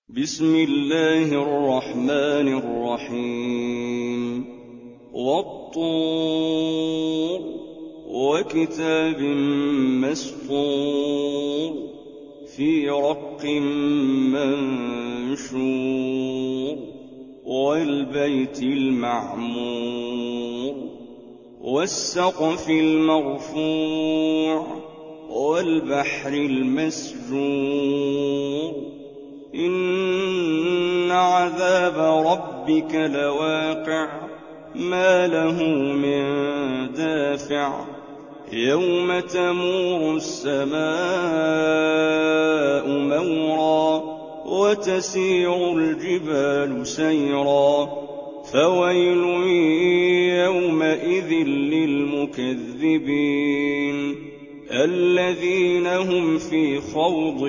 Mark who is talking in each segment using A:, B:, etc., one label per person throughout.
A: بسم الله الرحمن الرحيم والطور وكتاب مسطور في رق منشور والبيت المعمور والسقف المرفوع والبحر المسجور إن عذاب ربك لواقع ما له من دافع يوم تمور السماء مورا وتسير الجبال سيرا فويل يومئذ للمكذبين الذين هم في خوض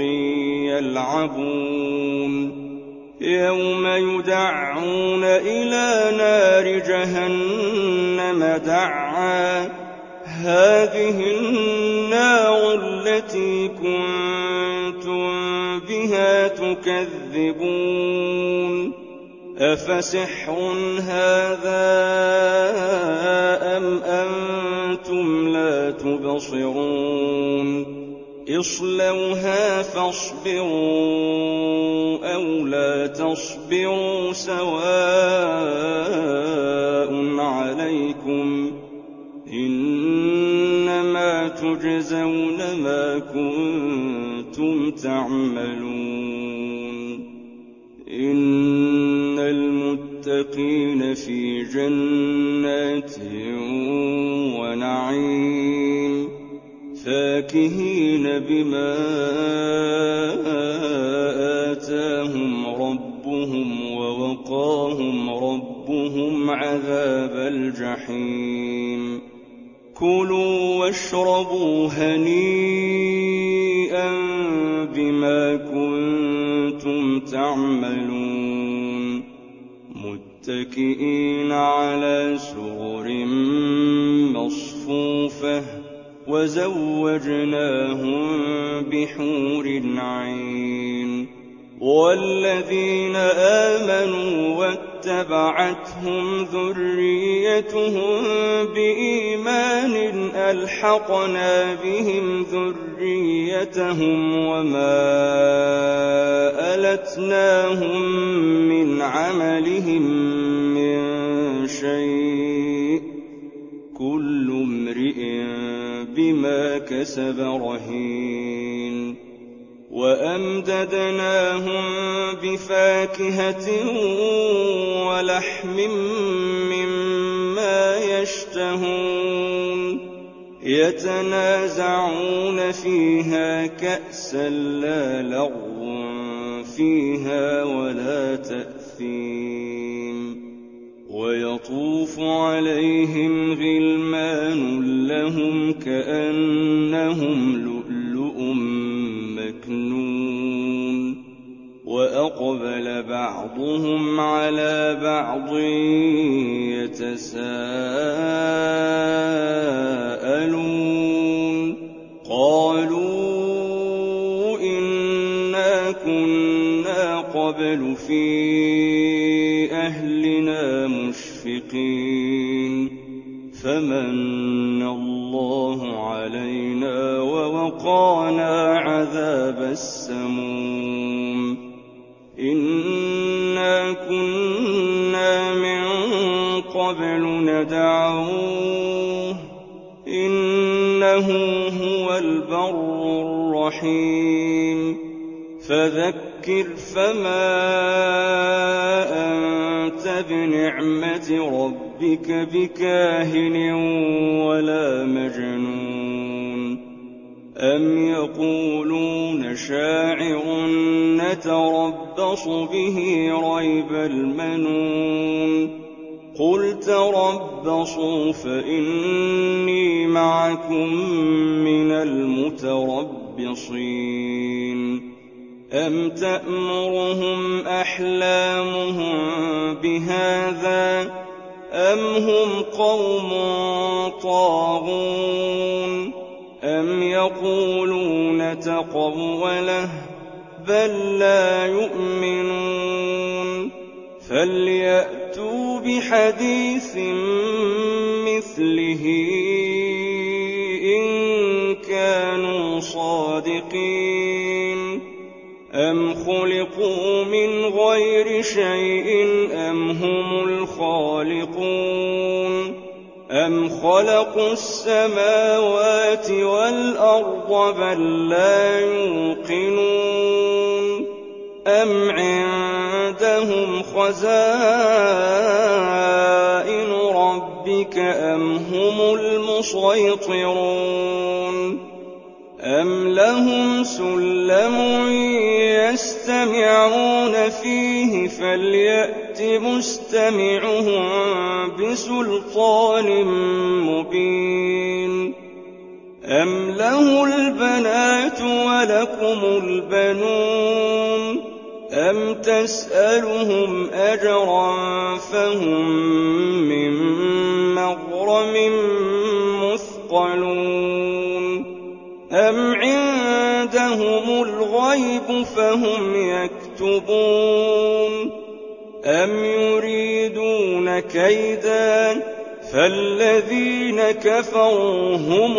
A: يلعبون يوم يدعون إلى نار جهنم دعا هذه النار التي كنتم بها تكذبون أفسحر هذا أم أنتم لا تبصرون اصلوها فاصبروا أو لا تصبروا سواء عليكم إنما تجزون ما كنتم تعملون إن المتقين في جنات ونعيم فاكهين بما آتاهم ربهم ووقاهم ربهم عذاب الجحيم كلوا واشربوا هنيئا بما كنتم تعملون متكئين على سرر مصفوفة وزوجناهم بحور عين والذين آمنوا واتبعتهم ذريتهم بإيمان ألحقنا بهم ذريتهم وما ألتناهم من عملهم من شيء كل امرئ بما كسب رهين وأمددناهم بفاكهة ولحم مما يشتهون يتنازعون فيها كأسا لا لغو فيها ولا تأثيم ويطوف عليهم غلمان لهم كأنهم لؤلؤ مكنون وأقبل بعضهم على بعض يتساءلون قالوا إنا كنا قبل في أهلنا مشفقين فمن الله علينا ووقانا عذاب السموم إنا كنا من قبل ندعوه إنه هو البر الرحيم فذكر فما أنت بنعمة ربك بكاهن ولا مجنون أم يقولون شاعر نتربص به ريب المنون قل تربصوا فإني معكم من المتربصين أم تأمرهم أحلامهم بهذا أم هم قوم طاغون أم يقولون تقوله بل لا يؤمنون فليأتوا بحديث مثله إن كانوا صادقين أم خلقوا من غير شيء أم هم الخالقون أم خلقوا السماوات والأرض بل لا يوقنون أم عندهم خزائن ربك أم هم المسيطرون أم لهم سلم يستمعون فيه فليأت مستمعهم بسلطان مبين أم له البنات ولكم البنون أم تسألهم أجرا فهم من مغرم مثقلون أم عندهم الغيب فهم يكتبون أم يريدون كيدا فالذين كفروا هم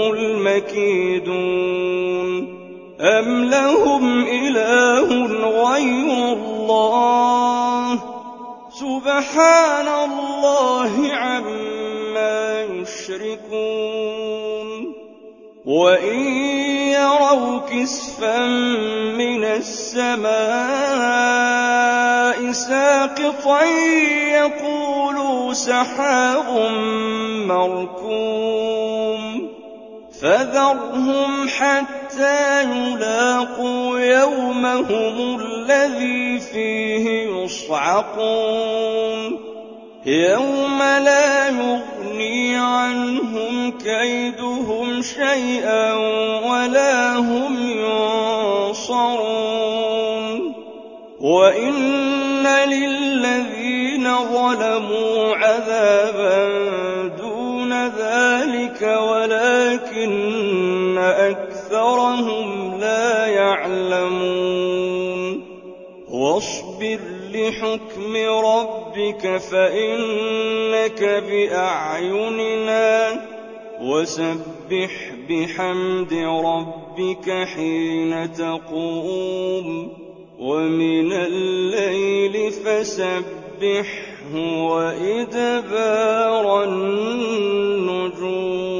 A: المكيدون أم لهم إله غير الله سبحان الله عما يشركون وإن يروا كسفا من السماء ساقطا يقولوا سحاب مركوم فذرهم حتى يلاقوا يومهم الذي فيه يصعقون يوم لا يغني عنهم كيدهم شيئا ولا هم ينصرون وإن للذين ظلموا عذابا دون ذلك ولكن أكثرهم لا يعلمون واصبر لحكم ربك فإنك بأعيننا وسبح بحمد ربك حين تقوم ومن الليل فسبحه وإدبار النجوم